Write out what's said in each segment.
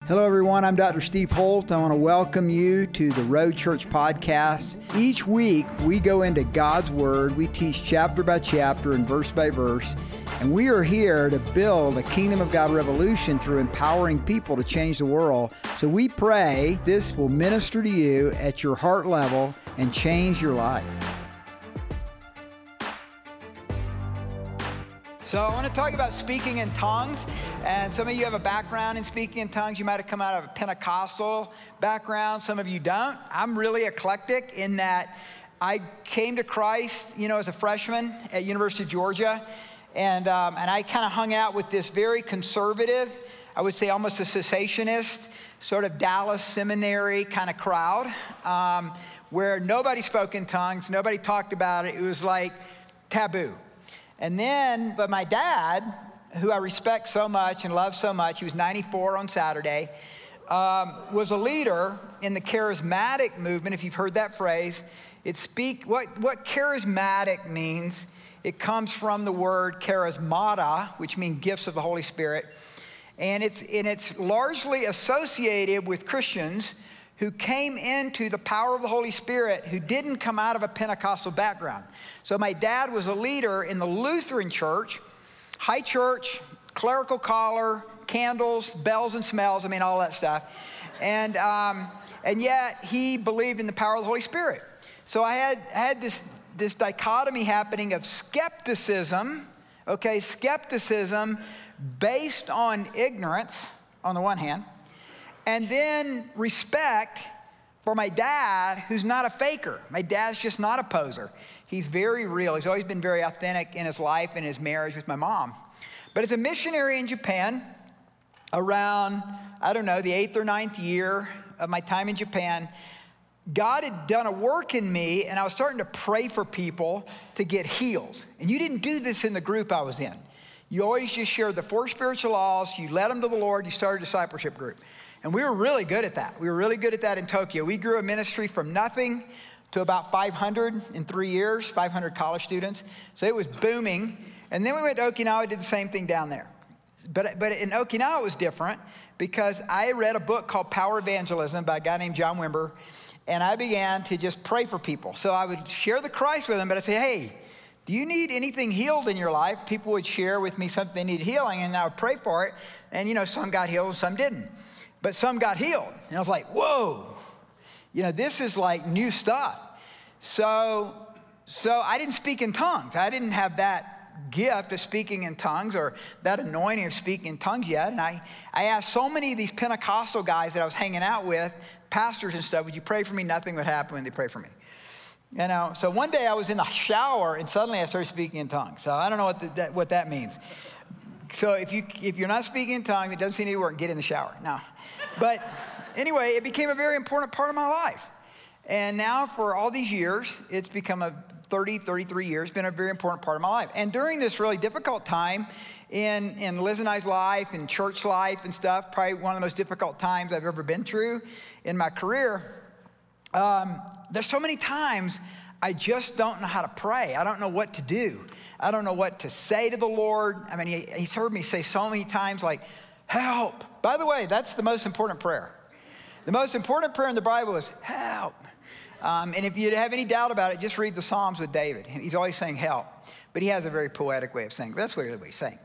Hello everyone, I'm Dr. Steve Holt. I want to welcome you to the Road Church Podcast. Each week we go into God's Word, we teach chapter by chapter and verse by verse, and we are here to build a Kingdom of God revolution through empowering people to change the world. So we pray this will minister to you at your heart level and change your life. So I want to talk about speaking in tongues, and some of you have a background in speaking in tongues. You might have come out of a Pentecostal background. Some of you don't. I'm really eclectic in that I came to Christ, as a freshman at University of Georgia, and I kind of hung out with this very conservative, I would say almost a cessationist, sort of Dallas seminary kind of crowd, where nobody spoke in tongues, nobody talked about it. It was like taboo. But my dad, who I respect so much and love so much, he was 94 on Saturday, was a leader in the charismatic movement, if you've heard that phrase. What charismatic means, it comes from the word charismata, which means gifts of the Holy Spirit. And it's largely associated with Christians who came into the power of the Holy Spirit who didn't come out of a Pentecostal background. So my dad was a leader in the Lutheran church, high church, clerical collar, candles, bells and smells, all that stuff. And yet he believed in the power of the Holy Spirit. So I had this dichotomy happening of skepticism based on ignorance on the one hand, and then respect for my dad, who's not a faker. My dad's just not a poser. He's very real. He's always been very authentic in his life and his marriage with my mom. But as a missionary in Japan, around, the 8th or 9th year of my time in Japan, God had done a work in me, and I was starting to pray for people to get healed. And you didn't do this in the group I was in. You always just shared the 4 spiritual laws, you led them to the Lord, you started a discipleship group. And we were really good at that. We were really good at that in Tokyo. We grew a ministry from nothing to about 500 in 3 years, 500 college students. So it was booming. And then we went to Okinawa, did the same thing down there. But in Okinawa it was different because I read a book called Power Evangelism by a guy named John Wimber, and I began to just pray for people. So I would share the Christ with them, but I'd say, hey, do you need anything healed in your life? People would share with me something they needed healing, and I would pray for it. And, some got healed and some didn't. But some got healed. And I was like, whoa, this is like new stuff. So I didn't speak in tongues. I didn't have that gift of speaking in tongues or that anointing of speaking in tongues yet. And I asked so many of these Pentecostal guys that I was hanging out with, pastors and stuff, would you pray for me? Nothing would happen when they pray for me. So one day I was in the shower and suddenly I started speaking in tongues. So I don't know what that means. So if you're not speaking in tongues, it doesn't seem to work, get in the shower. No. But anyway, it became a very important part of my life. And now for all these years, it's become 33 years, been a very important part of my life. And during this really difficult time in Liz and I's life and church life and stuff, probably one of the most difficult times I've ever been through in my career, there's so many times I just don't know how to pray. I don't know what to do. I don't know what to say to the Lord. He's heard me say so many times like, help. By the way, that's the most important prayer. The most important prayer in the Bible is help. And if you have any doubt about it, just read the Psalms with David. He's always saying help. But he has a very poetic way of saying it. That's what he's saying.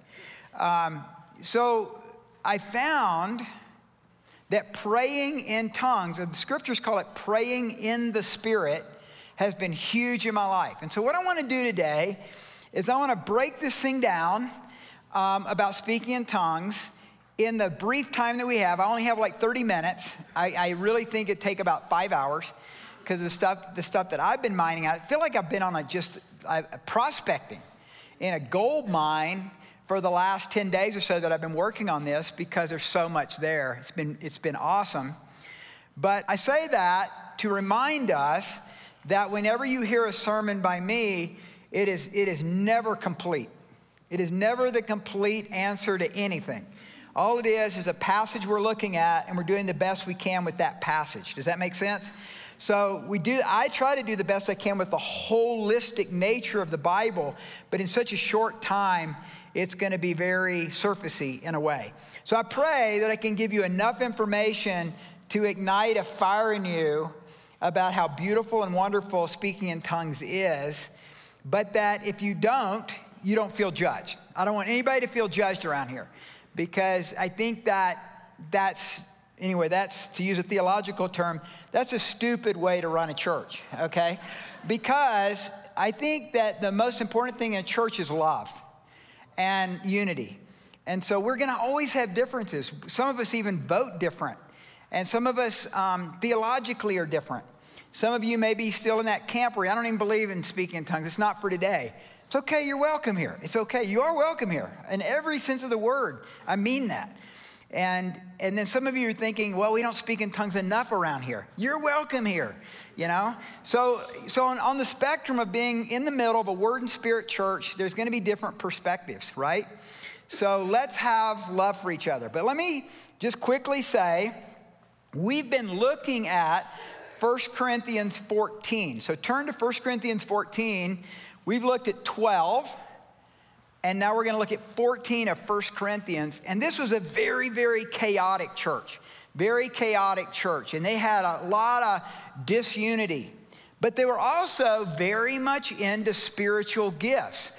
So I found that praying in tongues, and the scriptures call it praying in the Spirit, has been huge in my life. And so what I want to do today is I want to break this thing down about speaking in tongues in the brief time that we have. I only have like 30 minutes. I really think it'd take about 5 hours because the stuff that I've been mining out. I feel like I've been on prospecting in a gold mine for the last 10 days or so that I've been working on this because there's so much there. It's been awesome. But I say that to remind us that whenever you hear a sermon by me, it is never complete. It is never the complete answer to anything. All it is a passage we're looking at, and we're doing the best we can with that passage. Does that make sense? So I try to do the best I can with the holistic nature of the Bible, but in such a short time, it's going to be very surfacey in a way. So I pray that I can give you enough information to ignite a fire in you about how beautiful and wonderful speaking in tongues is, but that if you don't feel judged. I don't want anybody to feel judged around here, because I think that's, to use a theological term, that's a stupid way to run a church, okay? Because I think that the most important thing in a church is love and unity. And so we're gonna always have differences. Some of us even vote different. And some of us theologically are different. Some of you may be still in that camp where I don't even believe in speaking in tongues. It's not for today. It's okay, you're welcome here. It's okay, you are welcome here. In every sense of the word, I mean that. And then some of you are thinking, well, we don't speak in tongues enough around here. You're welcome here, you know? So on the spectrum of being in the middle of a word and spirit church, there's gonna be different perspectives, right? So let's have love for each other. But let me just quickly say, we've been looking at 1 Corinthians 14. So turn to 1 Corinthians 14. We've looked at 12, and now we're going to look at 14 of 1 Corinthians. And this was a very, very chaotic church. Very chaotic church. And they had a lot of disunity. But they were also very much into spiritual gifts.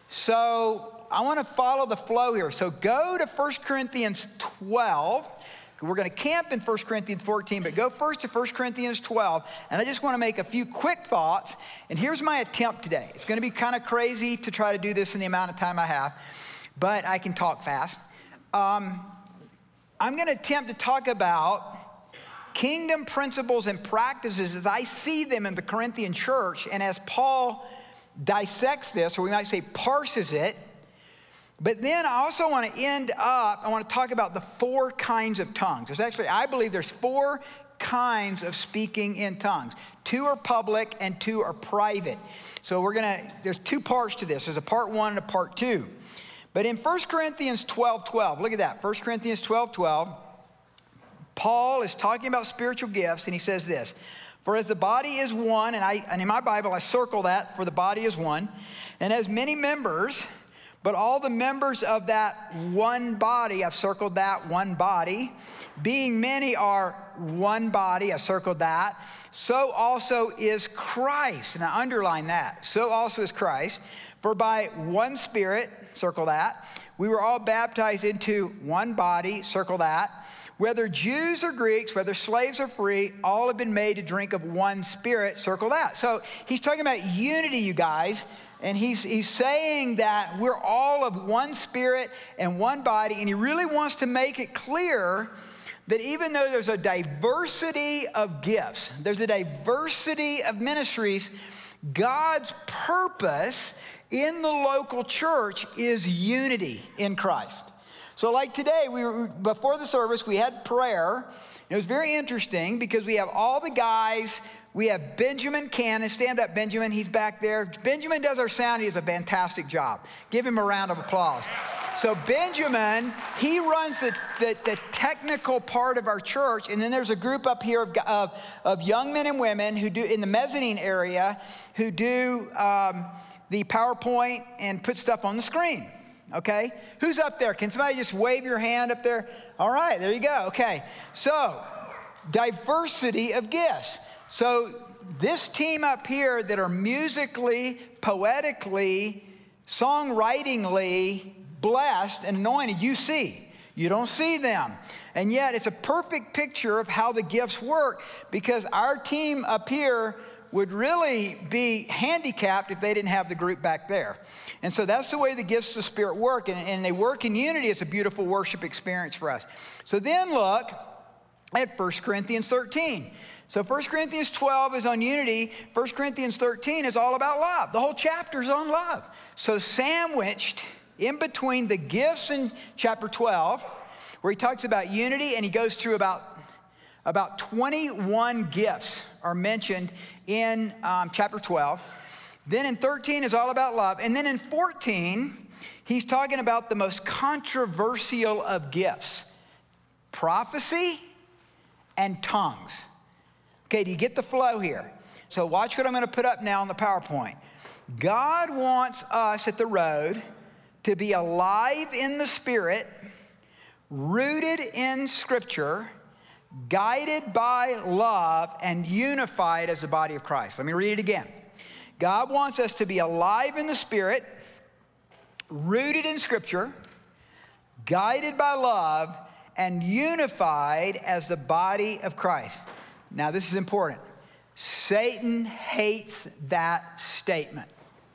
So I want to follow the flow here. So go to 1 Corinthians 12. We're going to camp in 1 Corinthians 14, but go first to 1 Corinthians 12. And I just want to make a few quick thoughts. And here's my attempt today. It's going to be kind of crazy to try to do this in the amount of time I have, but I can talk fast. I'm going to attempt to talk about kingdom principles and practices as I see them in the Corinthian church, and as Paul dissects this, or we might say parses it. But then I also want to talk about the 4 kinds of tongues. I believe there's 4 kinds of speaking in tongues. 2 are public and 2 are private. So there's 2 parts to this. There's a part 1 and a part 2. But in 1 Corinthians 12:12, look at that, 1 Corinthians 12:12, Paul is talking about spiritual gifts, and he says this: for as the body is one, and in my Bible I circle that, for the body is one, and has many members, but all the members of that one body, I've circled that, one body, being many are one body, I circled that, so also is Christ, and I underline that, so also is Christ, for by one Spirit, circle that, we were all baptized into one body, circle that, whether Jews or Greeks, whether slaves or free, all have been made to drink of one Spirit, circle that. So he's talking about unity, you guys. And he's saying that we're all of one spirit and one body, and he really wants to make it clear that even though there's a diversity of gifts, there's a diversity of ministries, God's purpose in the local church is unity in Christ. So like today, before the service, we had prayer. It was very interesting because we have all the guys. We have Benjamin Cannon. Stand up, Benjamin. He's back there. Benjamin does our sound. He does a fantastic job. Give him a round of applause. So Benjamin, he runs the technical part of our church. And then there's a group up here of young men and women who do, in the mezzanine area, who do the PowerPoint and put stuff on the screen. Okay? Who's up there? Can somebody just wave your hand up there? All right, there you go. Okay. So, diversity of gifts. So this team up here that are musically, poetically, songwritingly blessed and anointed, you see. You don't see them. And yet it's a perfect picture of how the gifts work, because our team up here would really be handicapped if they didn't have the group back there. And so that's the way the gifts of the Spirit work, and they work in unity. It's a beautiful worship experience for us. So then look at 1 Corinthians 13. So 1 Corinthians 12 is on unity. 1 Corinthians 13 is all about love. The whole chapter is on love. So sandwiched in between the gifts in chapter 12, where he talks about unity, and he goes through about 21 gifts are mentioned in chapter 12. Then in 13 is all about love. And then in 14, he's talking about the most controversial of gifts: prophecy and tongues. Okay, do you get the flow here? So watch what I'm going to put up now on the PowerPoint. God wants us at the Road to be alive in the Spirit, rooted in Scripture, guided by love, and unified as the body of Christ. Let me read it again. God wants us to be alive in the Spirit, rooted in Scripture, guided by love, and unified as the body of Christ. Now, this is important. Satan hates that statement.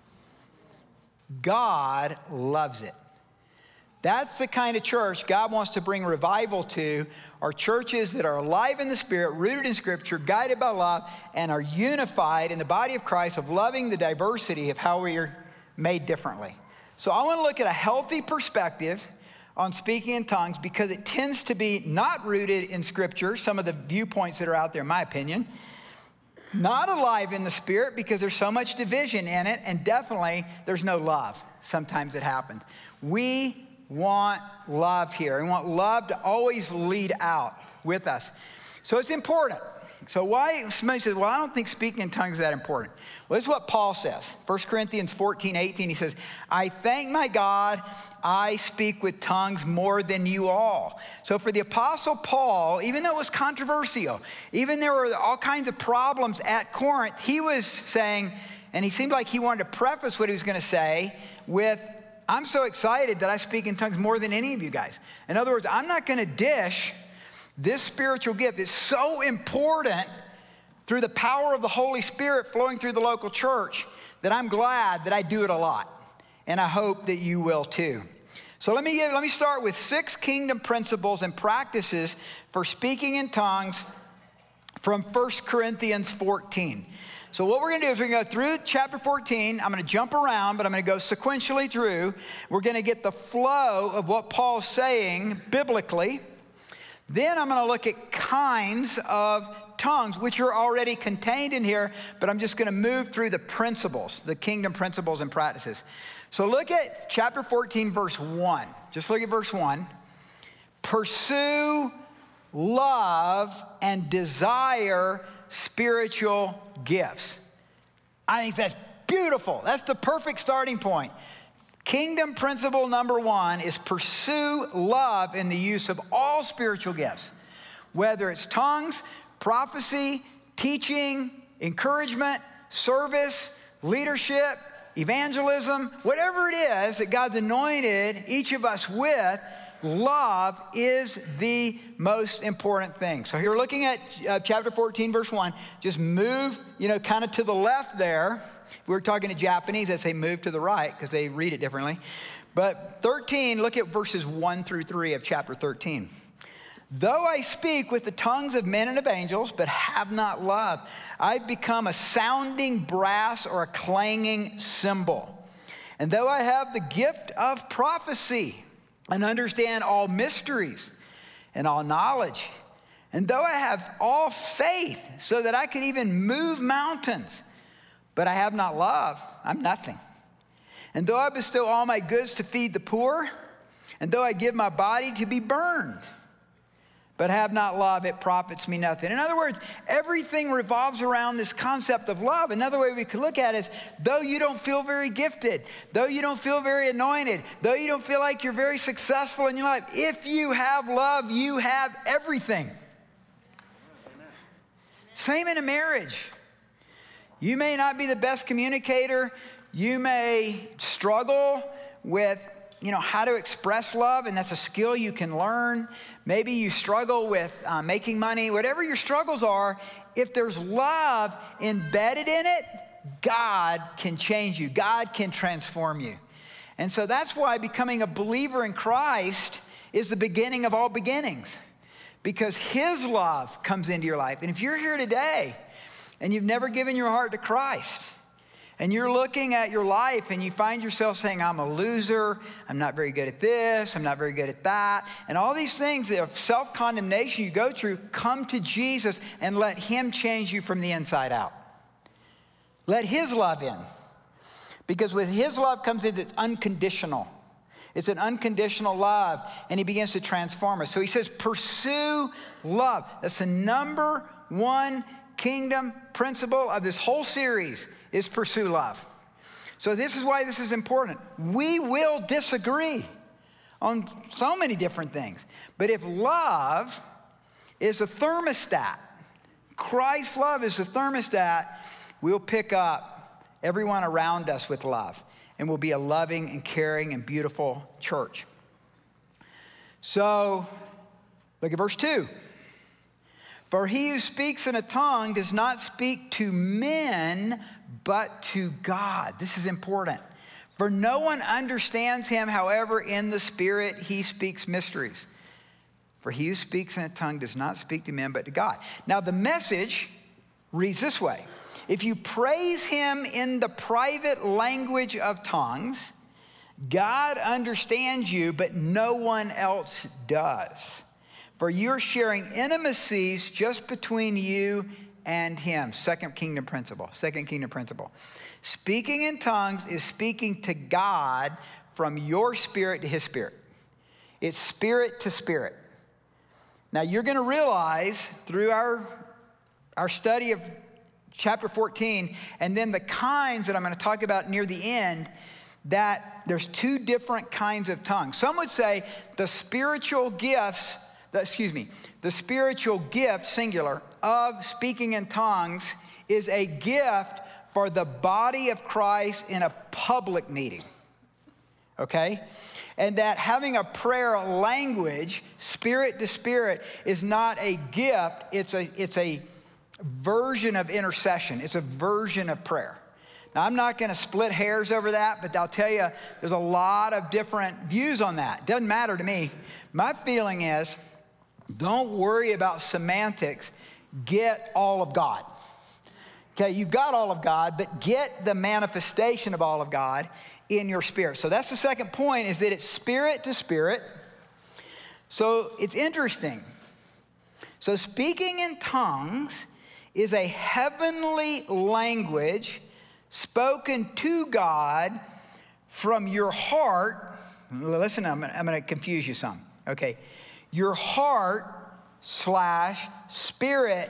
God loves it. That's the kind of church God wants to bring revival to, are churches that are alive in the Spirit, rooted in Scripture, guided by love, and are unified in the body of Christ of loving the diversity of how we are made differently. So I want to look at a healthy perspective on speaking in tongues because it tends to be not rooted in Scripture, some of the viewpoints that are out there, in my opinion. Not alive in the Spirit because there's so much division in it, and definitely there's no love. Sometimes it happens. We want love here. We want love to always lead out with us. So it's important. So why, somebody says, well, I don't think speaking in tongues is that important. Well, this is what Paul says. 1 Corinthians 14:18, he says, I thank my God, I speak with tongues more than you all. So for the Apostle Paul, even though it was controversial, even there were all kinds of problems at Corinth, he was saying, and he seemed like he wanted to preface what he was going to say with, I'm so excited that I speak in tongues more than any of you guys. In other words, I'm not going to dish this spiritual gift. It's so important through the power of the Holy Spirit flowing through the local church that I'm glad that I do it a lot. And I hope that you will too. So let me start with 6 kingdom principles and practices for speaking in tongues from 1 Corinthians 14. So what we're going to do is we're going to go through chapter 14. I'm going to jump around, but I'm going to go sequentially through. We're going to get the flow of what Paul's saying biblically. Then I'm going to look at kinds of tongues, which are already contained in here, but I'm just going to move through the principles, the kingdom principles and practices. So look at chapter 14, verse 1. Just look at verse 1. Pursue love and desire spiritual gifts. I think that's beautiful. That's the perfect starting point. Kingdom principle number 1 is pursue love in the use of all spiritual gifts, whether it's tongues, prophecy, teaching, encouragement, service, leadership, evangelism, whatever it is that God's anointed each of us with. Love is the most important thing. So here we're looking at chapter 14, verse 1. Just move, kind of to the left there. We were talking to Japanese, I'd say move to the right because they read it differently. But 13, look at verses 1 through 3 of chapter 13. Though I speak with the tongues of men and of angels, but have not love, I've become a sounding brass or a clanging cymbal. And though I have the gift of prophecy and understand all mysteries and all knowledge, and though I have all faith so that I can even move mountains, but I have not love, I'm nothing. And though I bestow all my goods to feed the poor, and though I give my body to be burned, but have not love, it profits me nothing. In other words, everything revolves around this concept of love. Another way we could look at it is, though you don't feel very gifted, though you don't feel very anointed, though you don't feel like you're very successful in your life, if you have love, you have everything. Amen. Same in a marriage. You may not be the best communicator. You may struggle with, how to express love, and that's a skill you can learn. Maybe you struggle with making money. Whatever your struggles are, if there's love embedded in it, God can change you. God can transform you. And so that's why becoming a believer in Christ is the beginning of all beginnings, because His love comes into your life. And if you're here today and you've never given your heart to Christ, and you're looking at your life and you find yourself saying, I'm a loser, I'm not very good at this, I'm not very good at that, and all these things of self-condemnation you go through, come to Jesus and let Him change you from the inside out. Let His love in. Because with His love comes in, it's unconditional. It's an unconditional love, and He begins to transform us. So He says, pursue love. That's the number 1 kingdom principle of this whole series, is pursue love. So this is why this is important. We will disagree on so many different things. But if love is a thermostat, Christ's love is a thermostat, we'll pick up everyone around us with love. And we'll be a loving and caring and beautiful church. So, look at verse 2. For he who speaks in a tongue does not speak to men, but to God. This is important. For no one understands him, however, in the Spirit he speaks mysteries. For he who speaks in a tongue does not speak to men, but to God. Now, the Message reads this way. If you praise him in the private language of tongues, God understands you, but no one else does. For you're sharing intimacies just between you and him. Second kingdom principle. Speaking in tongues is speaking to God from your spirit to his spirit. It's spirit to spirit. Now you're going to realize through our study of chapter 14 and then the kinds that I'm going to talk about near the end, that there's two different kinds of tongues. Some would say the spiritual gift, singular, of speaking in tongues is a gift for the body of Christ in a public meeting, okay? And that having a prayer language, spirit to spirit, is not a gift, it's a version of intercession. It's a version of prayer. Now, I'm not going to split hairs over that, but I'll tell you, there's a lot of different views on that. Doesn't matter to me. My feeling is, don't worry about semantics. Get all of God. Okay, you've got all of God, but get the manifestation of all of God in your spirit. So that's the second point, is that it's spirit to spirit. So it's interesting. So speaking in tongues is a heavenly language spoken to God from your heart. Listen, I'm going to confuse you some. Okay, your heart / spirit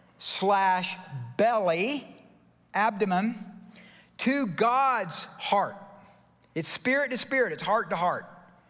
/ belly, abdomen, to God's heart. It's spirit to spirit. It's heart to heart.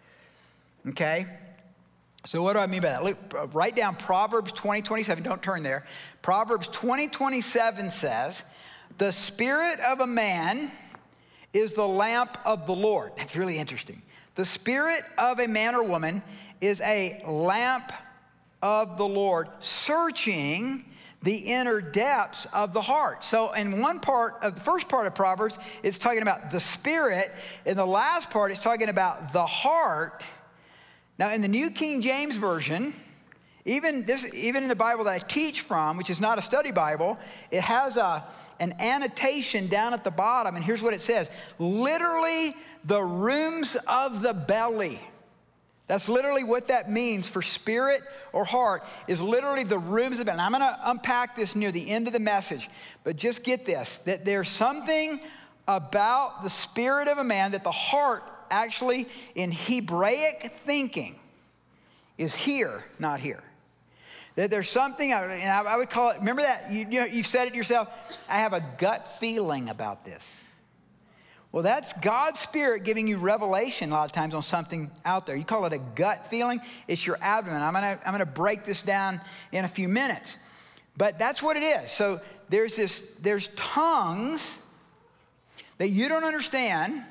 Okay? So what do I mean by that? Look, write down Proverbs 20:27. Don't turn there. Proverbs 20:27 says, the spirit of a man is the lamp of the Lord. That's really interesting. The spirit of a man or woman is a lamp of the Lord, searching the inner depths of the heart. So in one part of the first part of Proverbs, it's talking about the spirit. In the last part, it's talking about the heart. Now in the New King James Version, even in the Bible that I teach from, which is not a study Bible, it has an annotation down at the bottom, and here's what it says. Literally, the rooms of the belly. That's literally what that means for spirit or heart, is literally the rooms of the belly. And I'm going to unpack this near the end of the message, but just get this, that there's something about the spirit of a man that the heart actually in Hebraic thinking is here, not here. That there's something, and I would call it, remember that, you've said it yourself, I have a gut feeling about this. Well, that's God's Spirit giving you revelation a lot of times on something out there. You call it a gut feeling, it's your abdomen. I'm gonna break this down in a few minutes. But that's what it is. So there's tongues that you don't understand,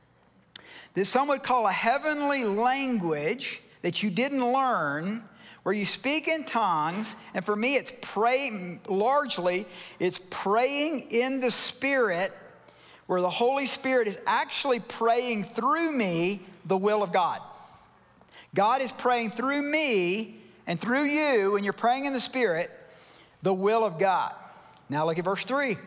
that some would call a heavenly language that you didn't learn, where you speak in tongues, and for me it's praying, largely it's praying in the Spirit, where the Holy Spirit is actually praying through me the will of God. God is praying through me and through you, and you're praying in the Spirit, the will of God. Now look at verse 3.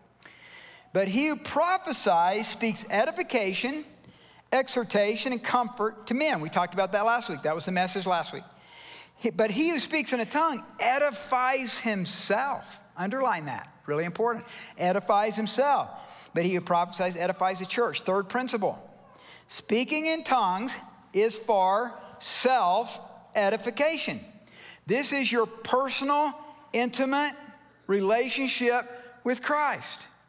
But he who prophesies speaks edification, exhortation, and comfort to men. We talked about that last week. That was the message last week. But he who speaks in a tongue edifies himself. Underline that, really important. Edifies himself. But he who prophesies edifies the church. Third principle, speaking in tongues is for self-edification. This is your personal, intimate relationship with Christ.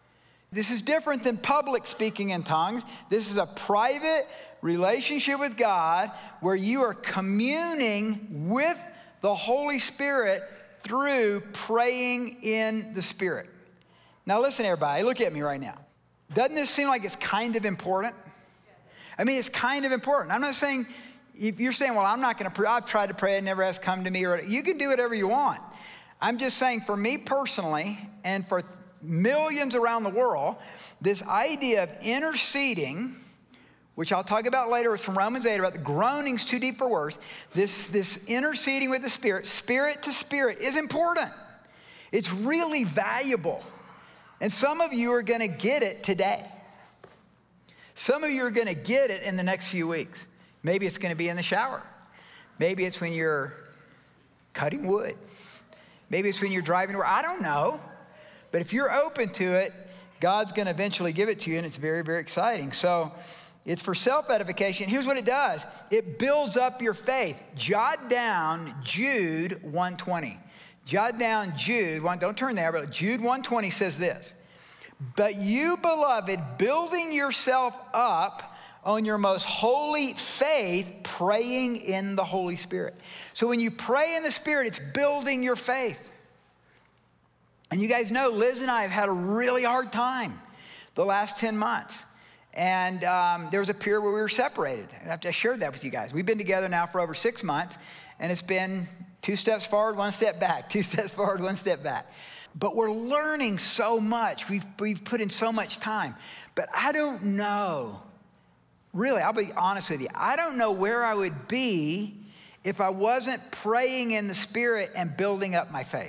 This is different than public speaking in tongues. This is a private relationship with God where you are communing with the Holy Spirit through praying in the Spirit. Now listen, everybody, look at me right now. Doesn't this seem like it's kind of important? I mean, it's kind of important. I'm not saying, if you're saying, well, I'm not going to pray. I've tried to pray, it never has come to me. Or you can do whatever you want. I'm just saying, for me personally, and for millions around the world, this idea of interceding, which I'll talk about later, it's from Romans 8, about the groanings too deep for words. This interceding with the Spirit, spirit to spirit, is important. It's really valuable. And some of you are going to get it today. Some of you are going to get it in the next few weeks. Maybe it's going to be in the shower. Maybe it's when you're cutting wood. Maybe it's when you're driving to work. I don't know. But if you're open to it, God's going to eventually give it to you, and it's very, very exciting. So it's for self-edification. Here's what it does. It builds up your faith. Jot down Jude 1:20. Jot down Jude, don't turn there, but Jude 1:20 says this. But you, beloved, building yourself up on your most holy faith, praying in the Holy Spirit. So when you pray in the Spirit, it's building your faith. And you guys know, Liz and I have had a really hard time the last 10 months. And there was a period where we were separated. I shared that with you guys. We've been together now for over 6 months, and it's been 2 steps forward, 1 step back, 2 steps forward, 1 step back. But we're learning so much. We've put in so much time. But I don't know, really, I'll be honest with you. I don't know where I would be if I wasn't praying in the Spirit and building up my faith.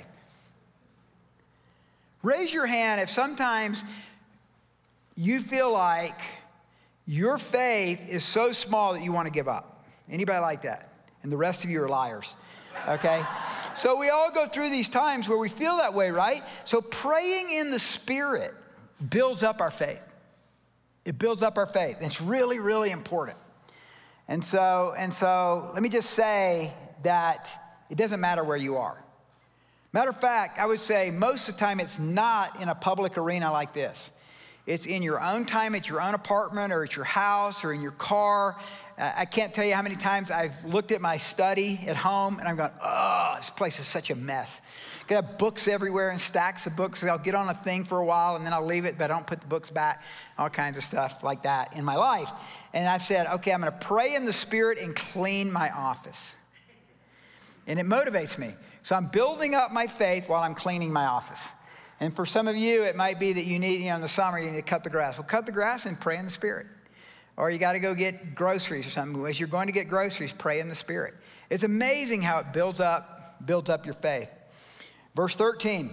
Raise your hand if sometimes you feel like your faith is so small that you want to give up. Anybody like that? And the rest of you are liars, okay? So we all go through these times where we feel that way, right? So praying in the Spirit builds up our faith. It builds up our faith. It's really, really important. And so let me just say that it doesn't matter where you are. Matter of fact, I would say most of the time it's not in a public arena like this. It's in your own time, at your own apartment, or at your house, or in your car. I can't tell you how many times I've looked at my study at home and I'm going, oh, this place is such a mess. I have books everywhere and stacks of books. I'll get on a thing for a while and then I'll leave it, but I don't put the books back. All kinds of stuff like that in my life. And I've said, okay, I'm going to pray in the Spirit and clean my office. And it motivates me. So I'm building up my faith while I'm cleaning my office. And for some of you, it might be that you need, in the summer, you need to cut the grass. Well, cut the grass and pray in the Spirit. Or you got to go get groceries or something. As you're going to get groceries, pray in the Spirit. It's amazing how it builds up your faith. Verse 13.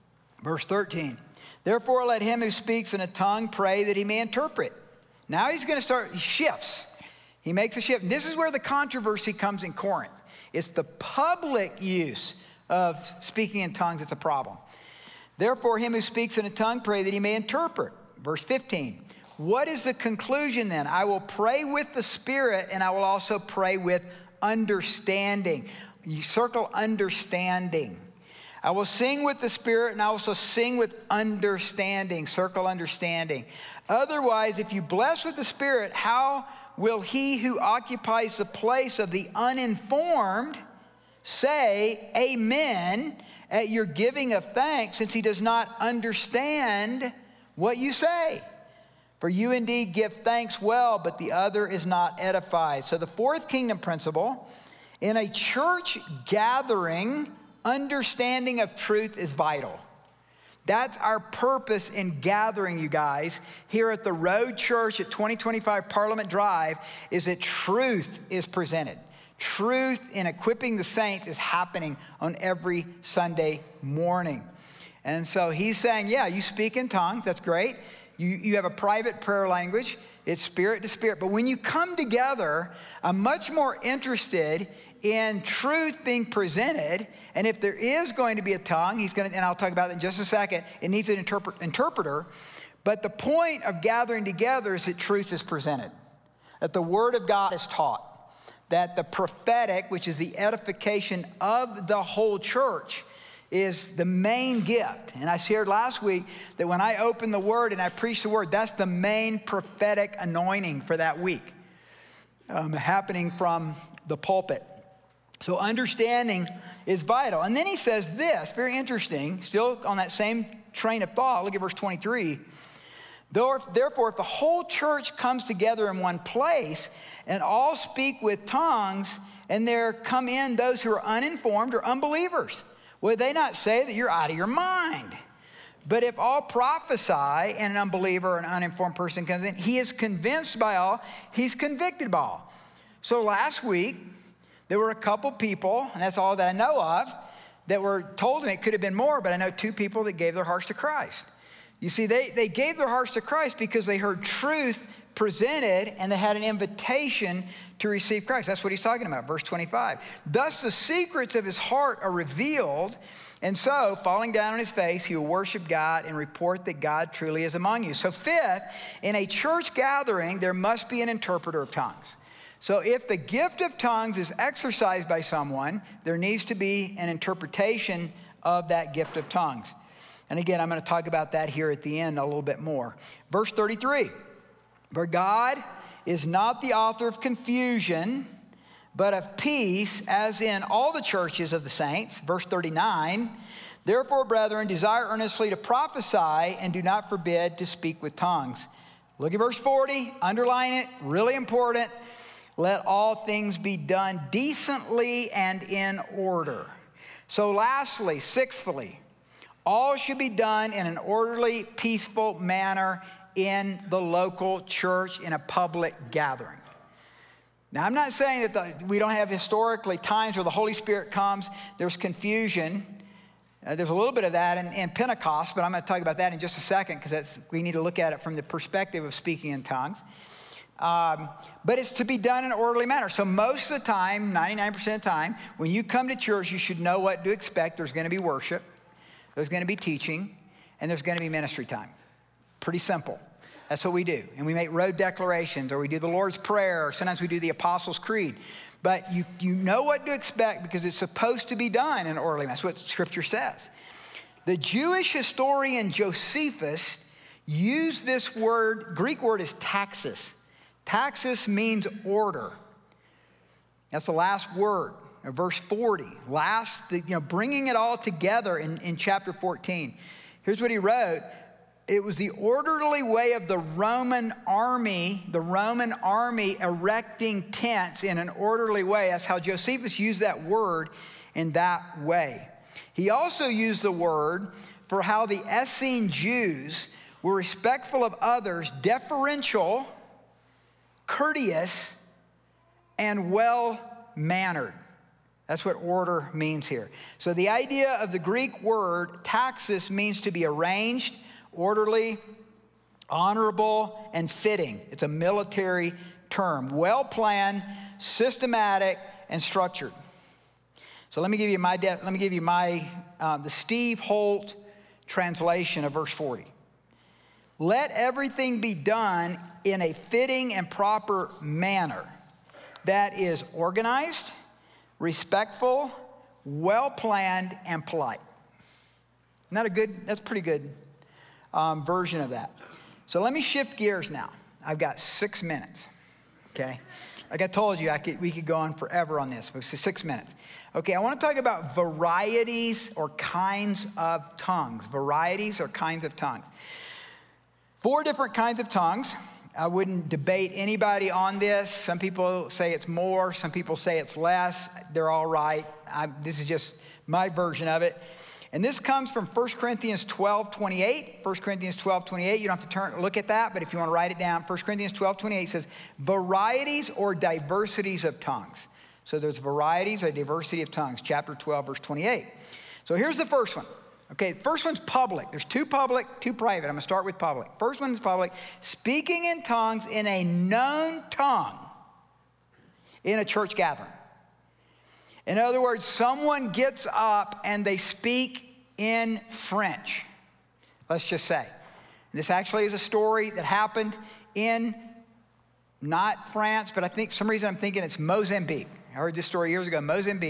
Therefore, let him who speaks in a tongue pray that he may interpret. Now he's going to start, he shifts. He makes a shift. And this is where the controversy comes in Corinth. It's the public use of speaking in tongues that's a problem. Therefore, him who speaks in a tongue, pray that he may interpret. Verse 15. What is the conclusion then? I will pray with the Spirit, and I will also pray with understanding. You circle understanding. I will sing with the Spirit, and I also sing with understanding. Circle understanding. Otherwise, if you bless with the Spirit, how will he who occupies the place of the uninformed say amen at your giving of thanks, since he does not understand what you say? For you indeed give thanks well, but the other is not edified. So the fourth kingdom principle, in a church gathering, understanding of truth is vital. That's our purpose in gathering, you guys, here at the Road Church at 2025 Parliament Drive, is that truth is presented. Truth in equipping the saints is happening on every Sunday morning. And so he's saying, yeah, you speak in tongues, that's great. You have a private prayer language, it's spirit to spirit. But when you come together, I'm much more interested in truth being presented. And if there is going to be a tongue, and I'll talk about that in just a second, it needs an interpreter. But the point of gathering together is that truth is presented, that the Word of God is taught, that the prophetic, which is the edification of the whole church, is the main gift. And I shared last week that when I open the word and I preach the word, that's the main prophetic anointing for that week, happening from the pulpit. So understanding is vital. And then he says this, very interesting, still on that same train of thought. Look at verse 23. Therefore, if the whole church comes together in one place and all speak with tongues, and there come in those who are uninformed or unbelievers, would they not say that you're out of your mind? But if all prophesy and an unbeliever or an uninformed person comes in, he is convinced by all, he's convicted by all. So last week, there were a couple people, and that's all that I know of, that were told me, it could have been more, but I know 2 people that gave their hearts to Christ. You see, they gave their hearts to Christ because they heard truth presented and they had an invitation to receive Christ. That's what he's talking about, verse 25. Thus the secrets of his heart are revealed, and so, falling down on his face, he will worship God and report that God truly is among you. So 5th, in a church gathering, there must be an interpreter of tongues. So if the gift of tongues is exercised by someone, there needs to be an interpretation of that gift of tongues. And again, I'm going to talk about that here at the end a little bit more. Verse 33, for God is not the author of confusion, but of peace, as in all the churches of the saints. Verse 39, therefore, brethren, desire earnestly to prophesy and do not forbid to speak with tongues. Look at verse 40, underline it, really important. Let all things be done decently and in order. So lastly, 6thly, all should be done in an orderly, peaceful manner in the local church in a public gathering. Now, I'm not saying that we don't have historically times where the Holy Spirit comes, there's confusion. There's a little bit of that in Pentecost, but I'm going to talk about that in just a second because we need to look at it from the perspective of speaking in tongues. But it's to be done in an orderly manner. So most of the time, 99% of the time, when you come to church, you should know what to expect. There's going to be worship, there's going to be teaching, and there's going to be ministry time. Pretty simple. That's what we do. And we make road declarations, or we do the Lord's Prayer, or sometimes we do the Apostles' Creed. But you know what to expect because it's supposed to be done in an orderly manner. That's what Scripture says. The Jewish historian Josephus used this word, Greek word is taxis. Taxis means order. That's the last word, verse 40. Bringing it all together in chapter 14. Here's what he wrote. It was the orderly way of the Roman army erecting tents in an orderly way. That's how Josephus used that word in that way. He also used the word for how the Essene Jews were respectful of others, deferential, courteous, and well-mannered. That's what order means here. So the idea of the Greek word taxis means to be arranged, orderly, honorable, and fitting. It's a military term. Well-planned, systematic, and structured. So let me give you the Steve Holt translation of verse 40. Let everything be done in a fitting and proper manner that is organized, respectful, well-planned, and polite. That's a pretty good version of that. So let me shift gears now. I've got 6 minutes, okay? Like I told you, we could go on forever on this, but it's 6 minutes. Okay, I want to talk about varieties or kinds of tongues. Varieties or kinds of tongues. 4 different kinds of tongues. I wouldn't debate anybody on this. Some people say it's more, some people say it's less. They're all right. This is just my version of it. And this comes from 1 Corinthians 12:28. 1 Corinthians 12:28. You don't have to look at that, but if you want to write it down, 1 Corinthians 12:28 says, varieties or diversities of tongues. So there's varieties or diversity of tongues, chapter 12, verse 28. So here's the first one. Okay, the first one's public. There's 2 public, 2 private. I'm going to start with public. First one is public. Speaking in tongues in a known tongue in a church gathering. In other words, someone gets up and they speak in French, let's just say. This actually is a story that happened in not France, but I think some reason I'm thinking it's Mozambique. I heard this story years ago, Mozambique.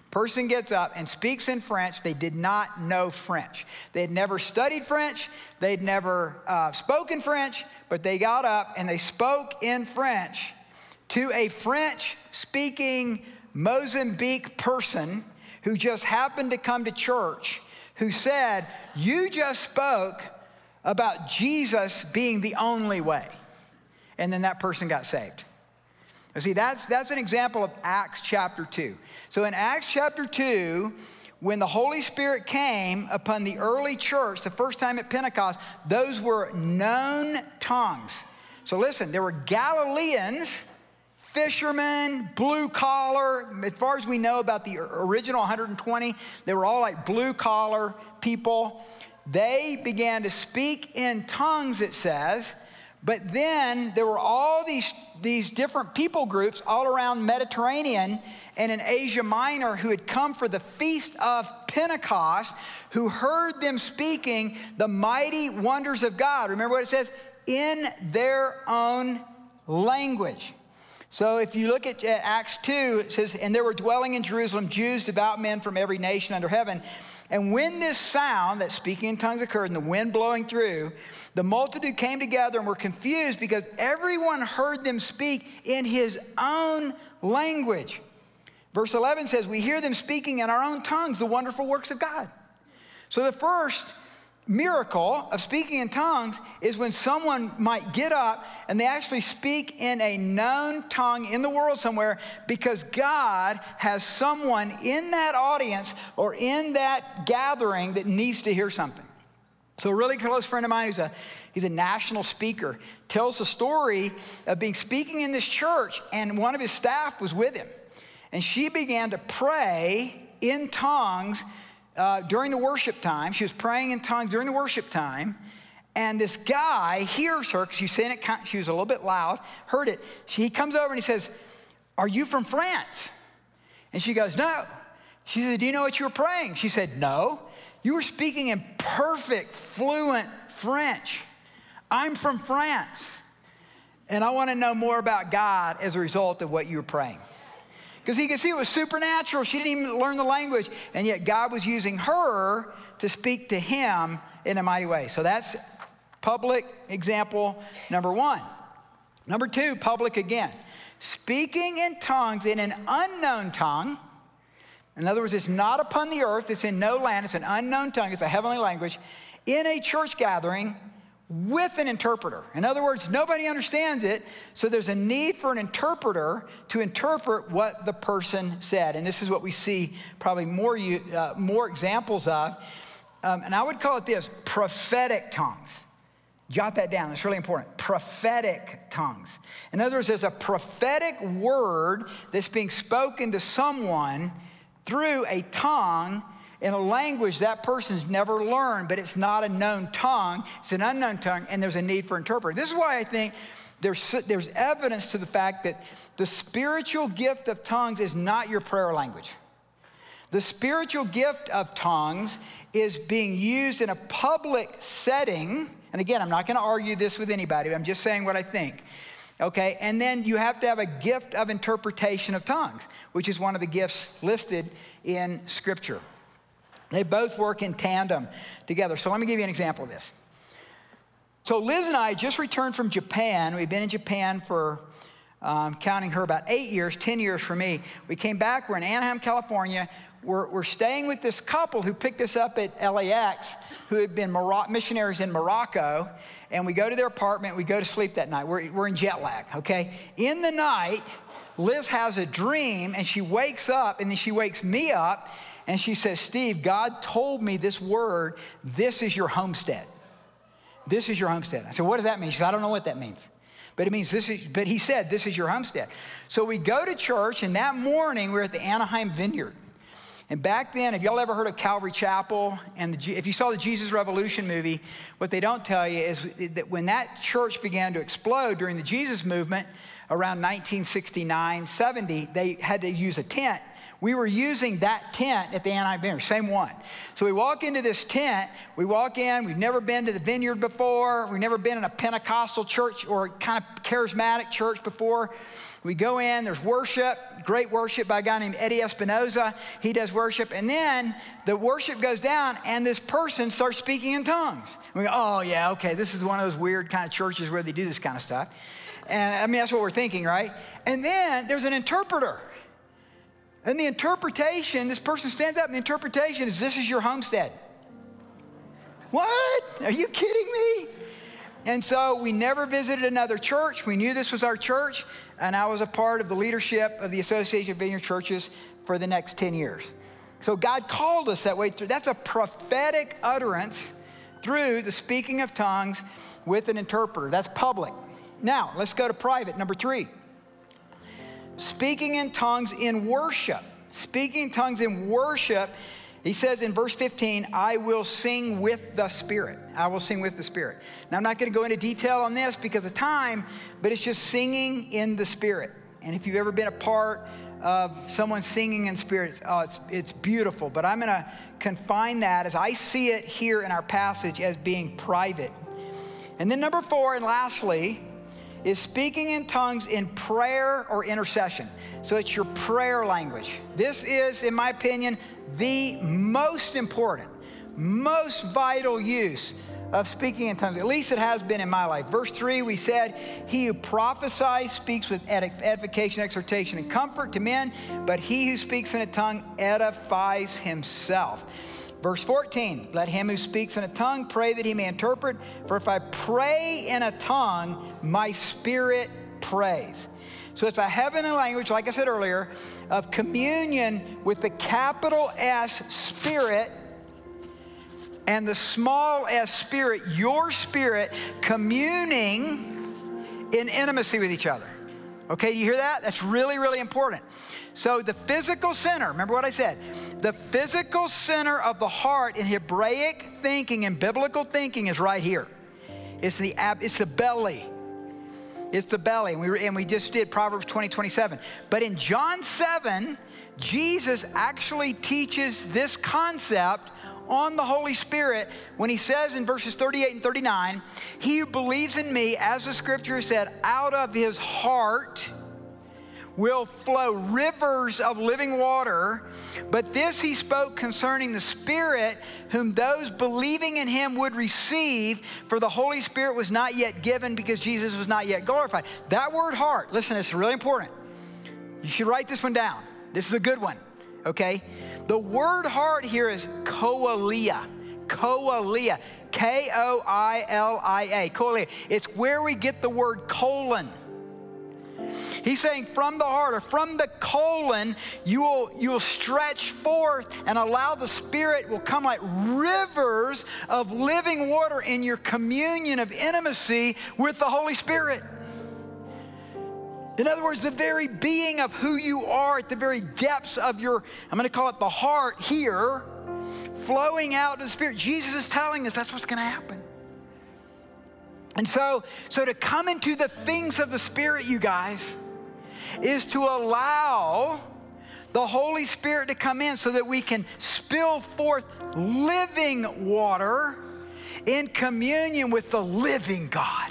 Person gets up and speaks in French. They did not know French. They had never studied French. They'd never spoken French, but they got up and they spoke in French to a French-speaking Mozambique person who just happened to come to church, who said, you just spoke about Jesus being the only way. And then that person got saved. You see, that's an example of Acts chapter 2. So in Acts chapter 2, when the Holy Spirit came upon the early church, the first time at Pentecost, those were known tongues. So listen, there were Galileans, fishermen, blue collar. As far as we know about the original 120, they were all like blue collar people. They began to speak in tongues, it says. But then there were all these different people groups all around Mediterranean and in Asia Minor who had come for the Feast of Pentecost, who heard them speaking the mighty wonders of God. Remember what it says? In their own language. So if you look at Acts 2, it says, and there were dwelling in Jerusalem Jews, devout men from every nation under heaven. And when this sound, that speaking in tongues, occurred and the wind blowing through, the multitude came together and were confused because everyone heard them speak in his own language. Verse 11 says, we hear them speaking in our own tongues, the wonderful works of God. So the first miracle of speaking in tongues is when someone might get up and they actually speak in a known tongue in the world somewhere because God has someone in that audience or in that gathering that needs to hear something. So a really close friend of mine he's a national speaker, tells the story of speaking in this church, and one of his staff was with him. And she began to pray in tongues during the worship time. She was praying in tongues during the worship time. And this guy hears her, because she's saying it, she was a little bit loud, heard it. He comes over and he says, are you from France? And she goes, no. She said, do you know what you were praying? She said, no. You were speaking in perfect, fluent French. I'm from France. And I want to know more about God as a result of what you were praying. Because he could see it was supernatural. She didn't even learn the language. And yet God was using her to speak to him in a mighty way. So that's public example number one. Number two, public again. Speaking in tongues in an unknown tongue. In other words, it's not upon the earth. It's in no land. It's an unknown tongue. It's a heavenly language. In a church gathering with an interpreter. In other words, nobody understands it, so there's a need for an interpreter to interpret what the person said. And this is what we see probably more examples of. And I would call it this, prophetic tongues. Jot that down, it's really important. Prophetic tongues. In other words, there's a prophetic word that's being spoken to someone through a tongue in a language that person's never learned, but it's not a known tongue. It's an unknown tongue, and there's a need for interpreter. This is why I think there's evidence to the fact that the spiritual gift of tongues is not your prayer language. The spiritual gift of tongues is being used in a public setting. And again, I'm not going to argue this with anybody. I'm just saying what I think. Okay, and then you have to have a gift of interpretation of tongues, which is one of the gifts listed in Scripture. They both work in tandem together. So let me give you an example of this. So Liz and I just returned from Japan. We've been in Japan for, counting her, about 8 years, 10 years for me. We came back. We're in Anaheim, California. We're staying with this couple who picked us up at LAX, who had been missionaries in Morocco. And we go to their apartment. We go to sleep that night. We're in jet lag, okay? In the night, Liz has a dream, and she wakes up, and then she wakes me up, and she says, Steve, God told me this word, this is your homestead. This is your homestead. I said, what does that mean? She said, I don't know what that means. But it means but he said, this is your homestead. So we go to church, and that morning we're at the Anaheim Vineyard. And back then, have y'all ever heard of Calvary Chapel? And if you saw the Jesus Revolution movie, what they don't tell you is that when that church began to explode during the Jesus movement around 1969, 70, they had to use a tent We were using that tent at the Anaheim Vineyard, same one. So we walk into this tent, we walk in, we've never been to the Vineyard before, we've never been in a Pentecostal church or kind of charismatic church before. We go in, there's worship, great worship by a guy named Eddie Espinoza. He does worship, and then the worship goes down, and this person starts speaking in tongues. And we go, oh yeah, okay, this is one of those weird kind of churches where they do this kind of stuff. And I mean, that's what we're thinking, right? And then there's an interpreter. And the interpretation, this person stands up, and the interpretation is, this is your homestead. What? Are you kidding me? And so we never visited another church. We knew this was our church, and I was a part of the leadership of the Association of Vineyard Churches for the next 10 years. So God called us that way through. That's a prophetic utterance through the speaking of tongues with an interpreter. That's public. Now, let's go to private, number 3. Speaking in tongues in worship. Speaking in tongues in worship, he says in verse 15, I will sing with the Spirit. I will sing with the Spirit. Now, I'm not going to go into detail on this because of time, but it's just singing in the Spirit. And if you've ever been a part of someone singing in spirit, it's beautiful. But I'm going to confine that, as I see it here in our passage, as being private. And then number 4, and lastly, is speaking in tongues in prayer or intercession. So it's your prayer language. This is, in my opinion, the most important, most vital use of speaking in tongues. At least it has been in my life. Verse 3, we said, he who prophesies speaks with edification, exhortation, and comfort to men, but he who speaks in a tongue edifies himself. Verse 14, let him who speaks in a tongue pray that he may interpret. For if I pray in a tongue, my spirit prays. So it's a heavenly language, like I said earlier, of communion with the capital S Spirit and the small s Spirit, your spirit, communing in intimacy with each other. Okay, do you hear that? That's really, really important. So the physical center, remember what I said, the physical center of the heart in Hebraic thinking and biblical thinking is right here. It's the belly. It's the belly. And we just did Proverbs 20:27. But in John 7, Jesus actually teaches this concept on the Holy Spirit when he says in verses 38 and 39, he who believes in me, as the scripture said, out of his heart will flow rivers of living water. But this he spoke concerning the Spirit, whom those believing in him would receive, for the Holy Spirit was not yet given because Jesus was not yet glorified. That word heart, listen, it's really important. You should write this one down. This is a good one, okay? The word heart here is koilia. Koilia. K-O-I-L-I-A. Koilia. It's where we get the word colon. He's saying from the heart, or from the colon, you will stretch forth and allow the Spirit will come like rivers of living water in your communion of intimacy with the Holy Spirit. In other words, the very being of who you are at the very depths of your, I'm going to call it the heart here, flowing out to the Spirit. Jesus is telling us that's what's going to happen. And so to come into the things of the Spirit, you guys, is to allow the Holy Spirit to come in so that we can spill forth living water in communion with the living God.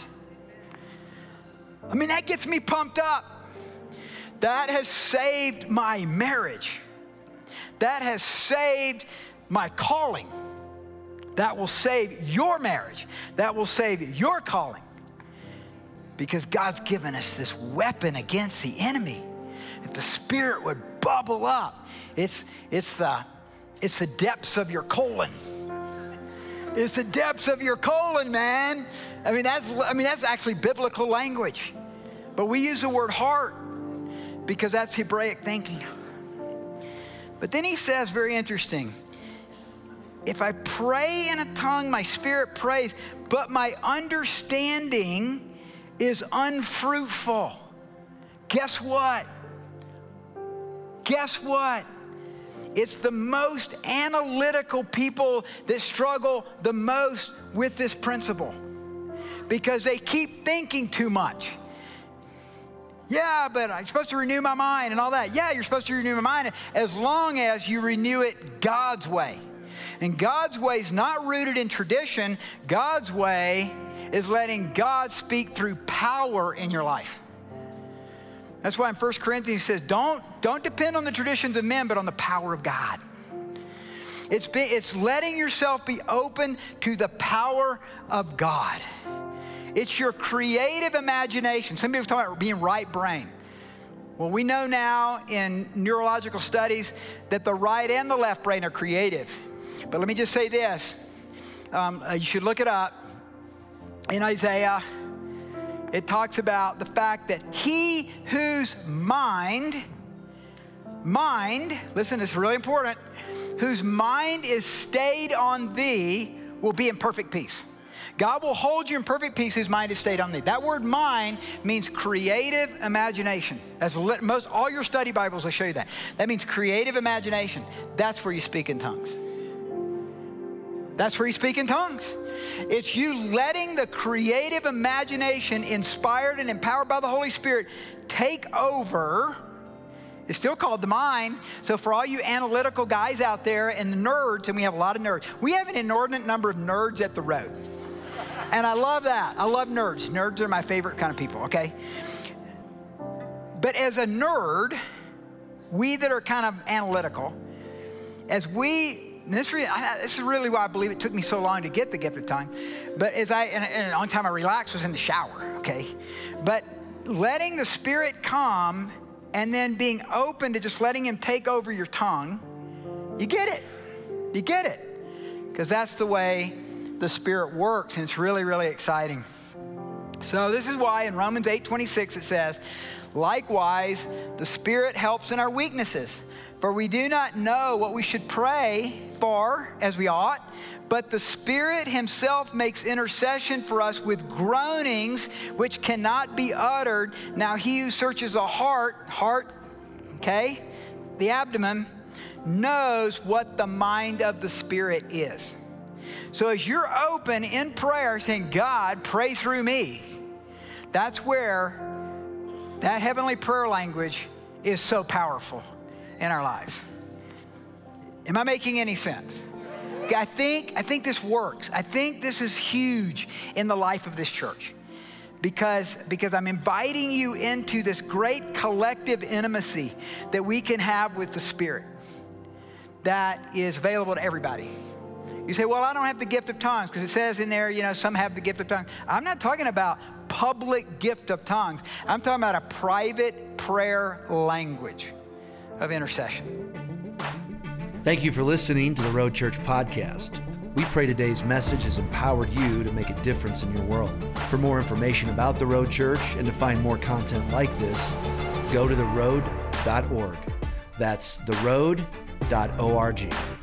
I mean, that gets me pumped up. That has saved my marriage. That has saved my calling. That will save your marriage. That will save your calling. Because God's given us this weapon against the enemy. If the Spirit would bubble up, it's the depths of your colon. It's the depths of your colon, man. I mean, that's actually biblical language. But we use the word heart because that's Hebraic thinking. But then he says, very interesting, if I pray in a tongue, my spirit prays, but my understanding is unfruitful. Guess what? Guess what? It's the most analytical people that struggle the most with this principle because they keep thinking too much. Yeah, but I'm supposed to renew my mind and all that. Yeah, you're supposed to renew my mind as long as you renew it God's way. And God's way is not rooted in tradition. God's way is letting God speak through power in your life. That's why in 1 Corinthians it says, don't depend on the traditions of men, but on the power of God. It's letting yourself be open to the power of God. It's your creative imagination. Some people talk about being right brain. Well, we know now in neurological studies that the right and the left brain are creative. But let me just say this. You should look it up. In Isaiah, it talks about the fact that he whose mind, listen, it's really important, whose mind is stayed on thee will be in perfect peace. God will hold you in perfect peace whose mind is stayed on thee. That word mind means creative imagination. That's all your study Bibles will show you that. That means creative imagination. That's where you speak in tongues. That's where you speak in tongues. It's you letting the creative imagination, inspired and empowered by the Holy Spirit, take over. It's still called the mind. So for all you analytical guys out there and the nerds, and we have a lot of nerds, we have an inordinate number of nerds at the road. And I love that. I love nerds. Nerds are my favorite kind of people, okay? But as a nerd, we that are kind of analytical, this is really why I believe it took me so long to get the gift of tongue. But and the only time I relaxed was in the shower, okay? But letting the Spirit come and then being open to just letting him take over your tongue, you get it. You get it. Because that's the way the Spirit works, and it's really, really exciting. So this is why in Romans 8:26 it says, likewise, the Spirit helps in our weaknesses. For we do not know what we should pray for as we ought, but the Spirit himself makes intercession for us with groanings which cannot be uttered. Now he who searches the heart, okay, the abdomen, knows what the mind of the Spirit is. So as you're open in prayer saying, God, pray through me, that's where that heavenly prayer language is so powerful in our lives. Am I making any sense? I think this works. I think this is huge in the life of this church because I'm inviting you into this great collective intimacy that we can have with the Spirit that is available to everybody. You say, well, I don't have the gift of tongues because it says in there, some have the gift of tongues. I'm not talking about public gift of tongues. I'm talking about a private prayer language of intercession. Thank you for listening to the Road Church podcast. We pray today's message has empowered you to make a difference in your world. For more information about the Road Church and to find more content like this, go to theroad.org. That's theroad.org.